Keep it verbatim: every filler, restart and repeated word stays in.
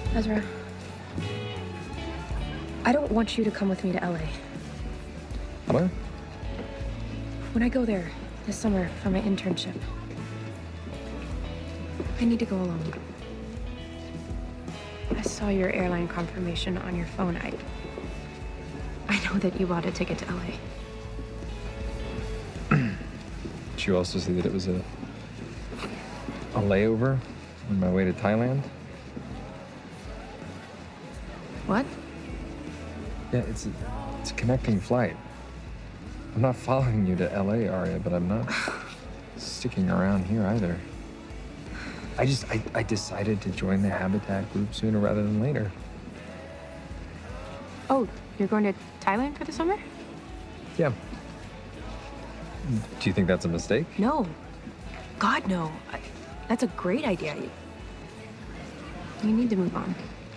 Ezra, I don't want you to come with me to L A. What? When I go there this summer for my internship, I need to go alone. I saw your airline confirmation on your phone. I... I know that you bought a ticket to L A. Did you also see that it was a... a layover on my way to Thailand? What? Yeah, it's a, it's a connecting flight. I'm not following you to L A, Arya, but I'm not sticking around here either. I just, I, I decided to join the Habitat group sooner rather than later. Oh, you're going to Thailand for the summer? Yeah. Do you think that's a mistake? No. God, no. I, that's a great idea. You, you need to move on.